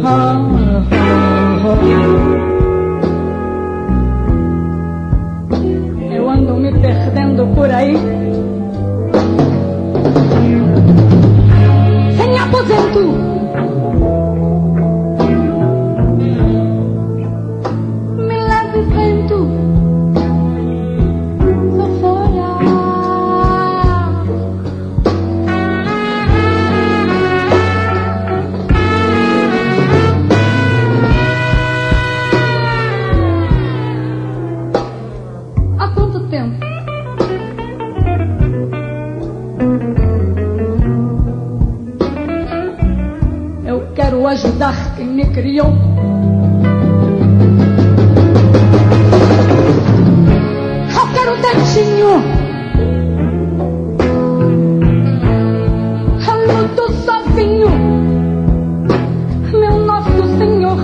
Eu ando me perdendo por aí, sem aposento. Me leva o vento, sou folha. Há quanto tempo? Eu quero ajudar quem me criou. Eu quero dentinho. Eu luto sozinho, meu Nosso Senhor.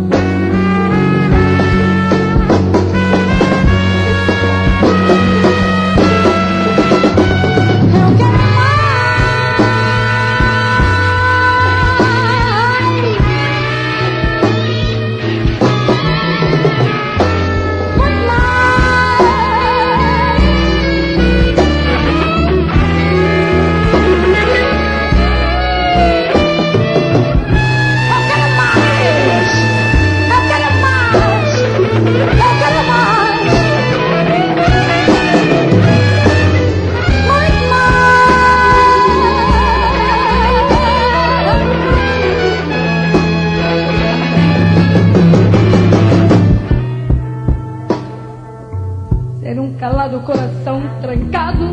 Ter um calado coração trancado.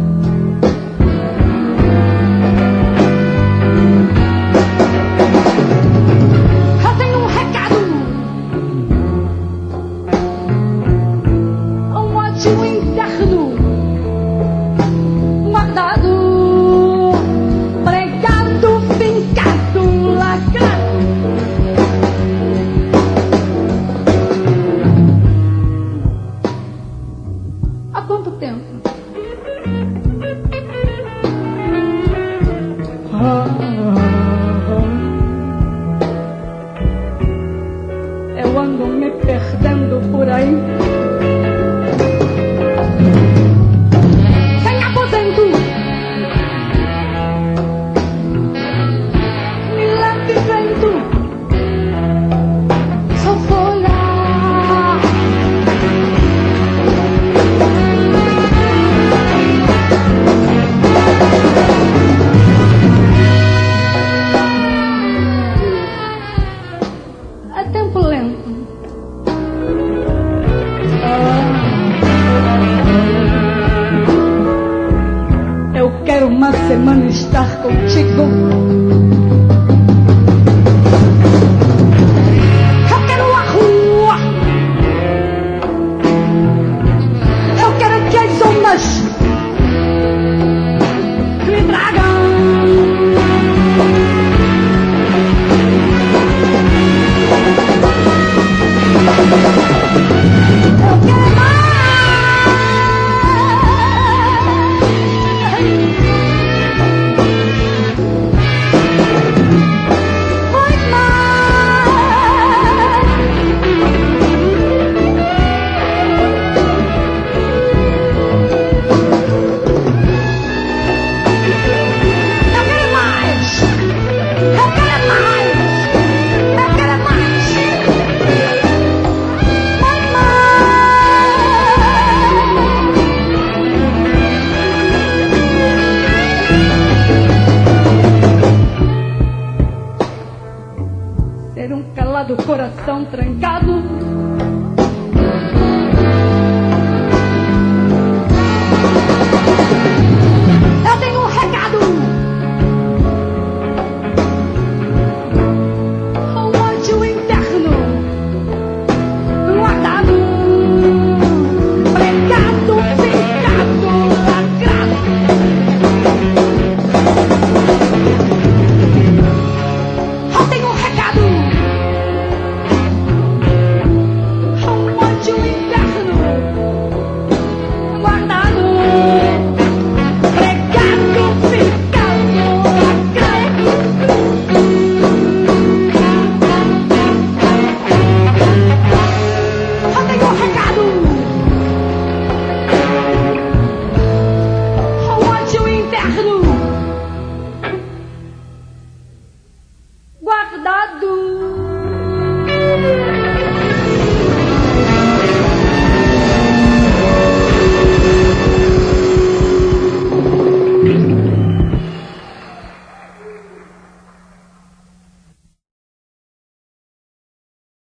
Eu tenho um recado, um ódio interno guardado, pregado, fincado, lacrado. Há quanto tempo? Eu ando me perdendo por aí, sem aposento. Me leve vento, sou folha. É tempo lento. Eu quero uma semana estar contigo. Eu quero a rua. Eu quero que as ondas me tragam. Eu quero mais. Muito mais. Eu quero mais. Eu quero mais. Eu quero mais. Ter um calado coração trancado.